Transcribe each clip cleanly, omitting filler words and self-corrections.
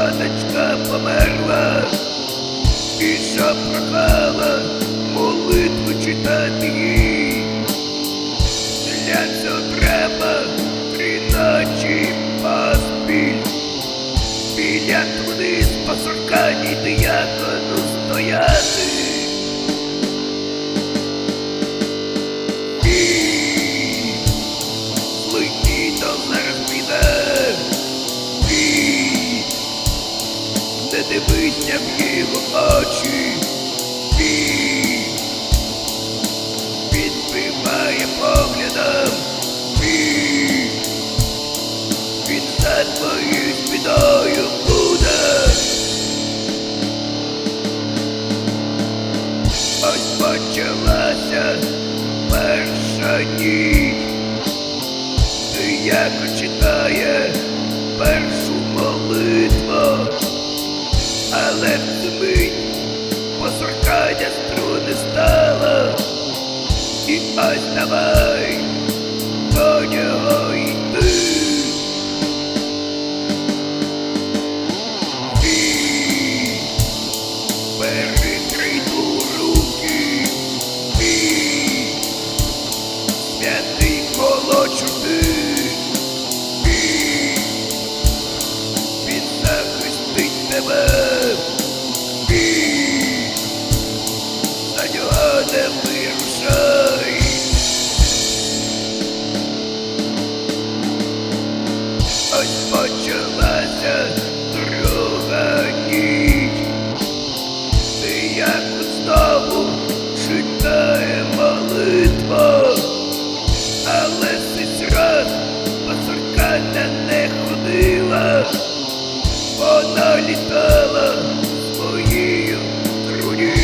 Дочка померла, і що прохала молитву читати їй. Для цього треба 3 ночі поспіль біля труни спосоркані диякону стояти. І злий дідо зараз піде, і не дивися в його очі, і відбиває поглядом, і він за твоєю спиною буде. Ось почалася перша ніч, диякон читає першу молитву, але в цю мить посоркання струни стало, і ось давай до нього йти. І перекрий руки, і святий колочуди, і він захистить тебе, і за нього не вирушай. Ось почалася друга ніч, диякон знову читає молитву, але цей раз посоркання не ходила, вона літала в своїй труні.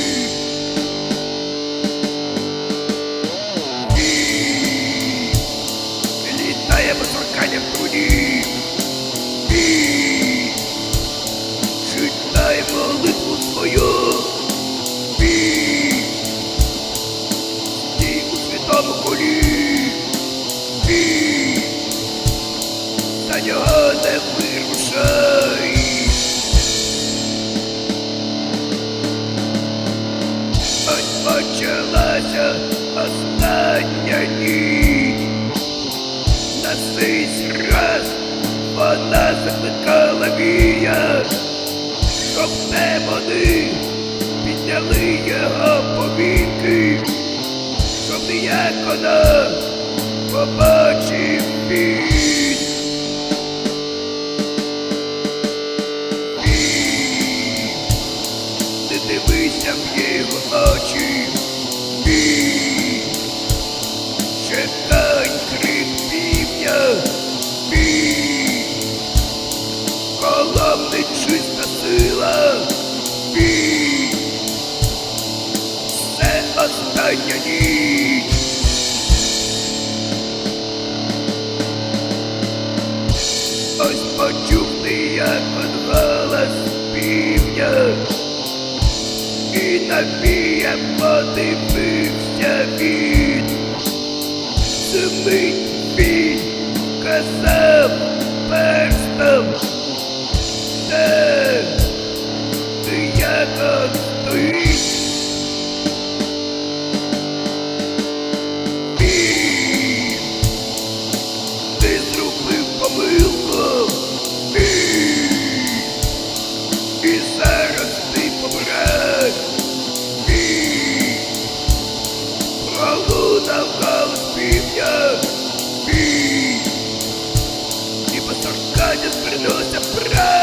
І літає посоркання в труні, і читай молитву свою, і стій у святому колі, і за нього не вирушай. Ось почалася остання ніч, на цей раз вона закликала вія, щоб демони підняли його повіки, щоб диякона побачив він. І не дивися в його очі, і чекай крик півня, і колом нечиста сила, і це остання ніч. Ось почув диякон голос півня, і на вія подивився він. Мить він казав перстом, де диякон стоїть. І ти зробив помилку, і зараз ти помреш. І пролунав голос півня, і посоркання звернувся враз.